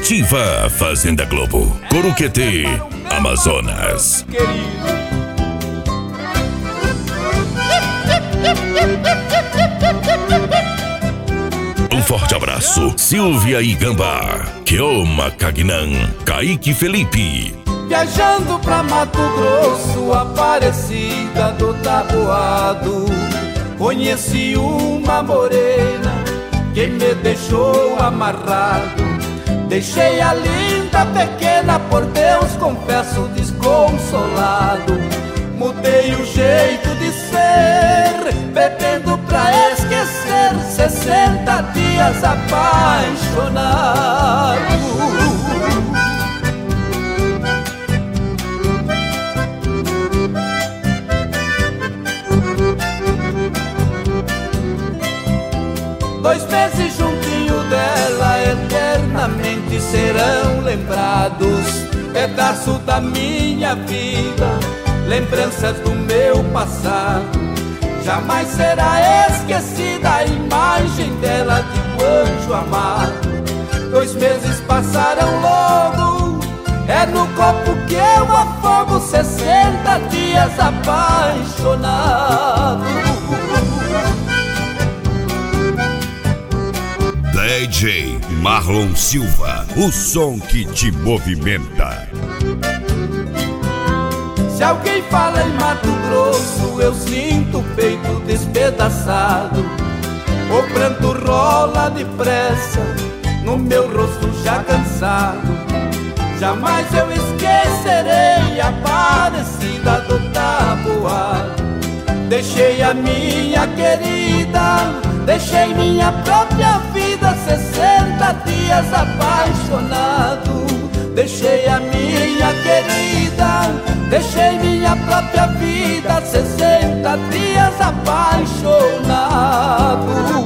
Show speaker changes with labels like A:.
A: Ativa Fazenda Globo, Coruquetê, Amazonas. Um forte abraço, Silvia e Gambá, Keoma Cagnan, Kaique Felipe.
B: Viajando pra Mato Grosso, Aparecida do Taboado, conheci uma morena que me deixou amarrado. Deixei a linda pequena, por Deus confesso desconsolado. Mudei o jeito de ser, bebendo pra esquecer, 60 dias apaixonado. 2 meses juntinho dela, eternamente serão lembrados. Pedaço da minha vida, lembranças do meu passado. Jamais será esquecida a imagem dela de um anjo amado. 2 meses passaram logo, é no copo que eu afogo, 60 dias apaixonado.
C: DJ Marlon Silva, o som que te movimenta.
B: Se alguém fala em Mato Grosso, eu sinto o peito despedaçado. O pranto rola depressa no meu rosto já cansado. Jamais eu esquecerei a Aparecida do Taboado. Deixei a minha querida, deixei minha própria vida, 60 dias apaixonado. Deixei a minha querida, deixei minha própria vida, 60 dias apaixonado.